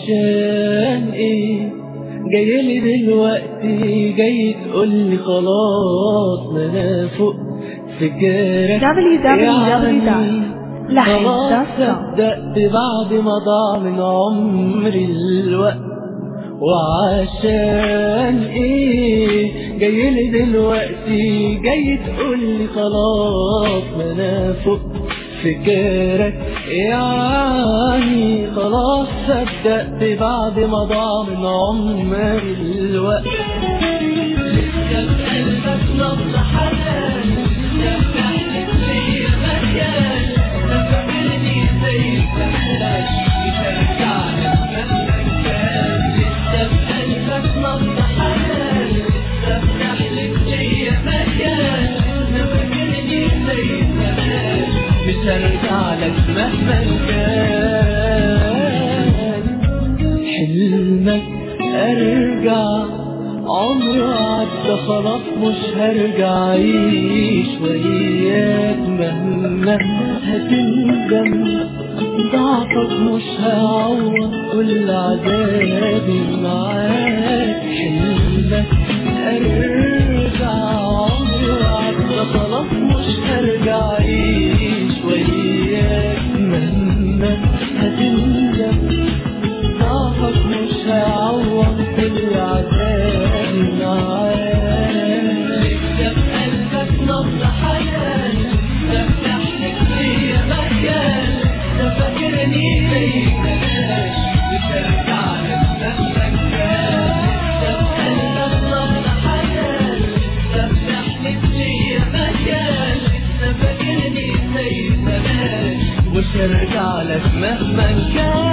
وعشان ايه جايلي دلوقتي جاي تقولي خلاص ما انا فوق فكرك خلاص صدقت بعد ما ضاع من عمري الوقت. وعشان ايه جايلي دلوقتي جاي تقولي خلاص ما انا فوق فكرك يعني خلاص صدقت بعد ما ضاع من عمري الوقت. لسه بقلبك نبض حنان لسه بتحلف ليا مكان تفكرني زي زمان مش هرجع لك مهما كان. لسه بقلبك نبض حنان لسه بتحلف ليا مكان تفكرني زي زمان مش هرجع لك مهما كان. حلمك ارجع عمر عدى خلاص مش هرجع اعيش وياك مهما هتندم. ضعفك مش هعوض كل عذابي معاك. حلمك ارجع عمر عدى خلاص مش هرجع اعيش وياك مهما هتندم. ضعفك مش هعوض كل عذابي معاك. لسه بقلبك نبض حنان لسه بتحلف ليا مكان تفكرني زي زمان مش هرجع لك مهما كان. لسه بقلبك نبض حنان لسه بتحلف ليا مكان لسه فاكرني زي زمان مش هرجع لك مهما كان.